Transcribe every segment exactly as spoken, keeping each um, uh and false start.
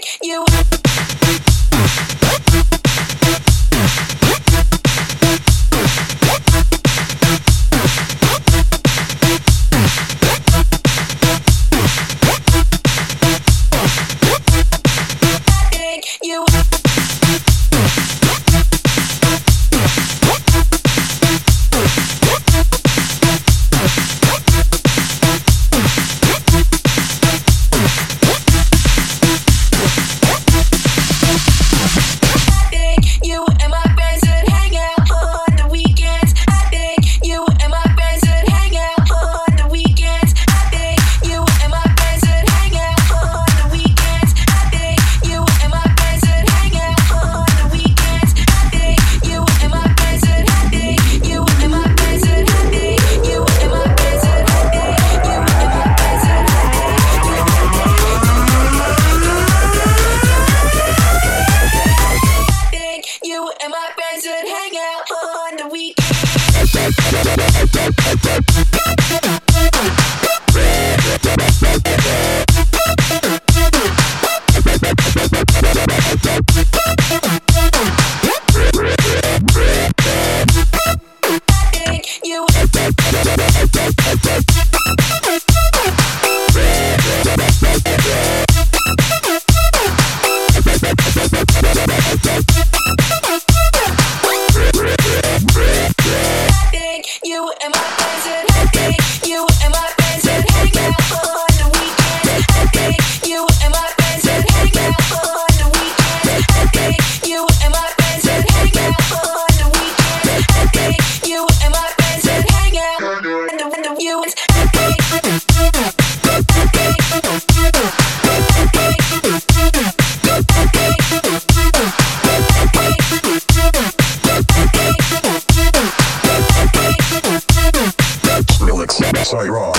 You and my friends would hang out on the weekend. You and my friends would hang out. You and my friends would hang out on the weekend. You and my friends would hang out on the weekend. You and my friends would hang out on the weekend. You and my friends would hang out on the weekend. You Say raw.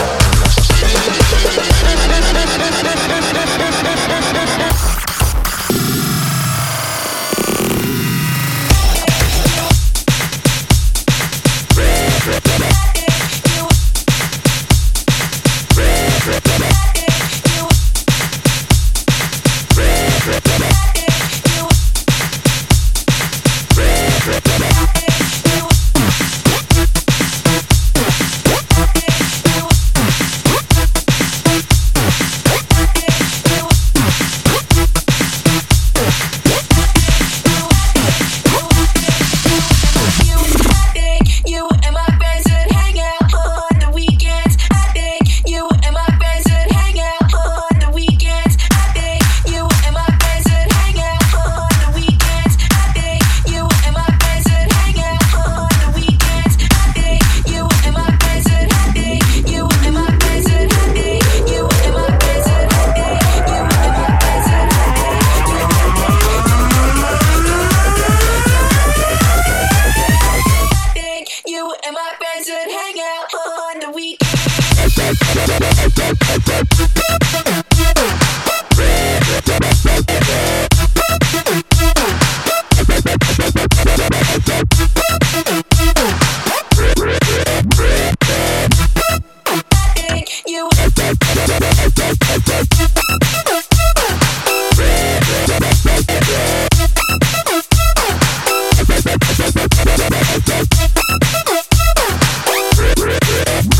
and my friends would hang out on the weekend. You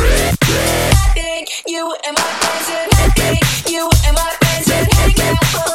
You and my friends would hang out. You and my friends would hang out.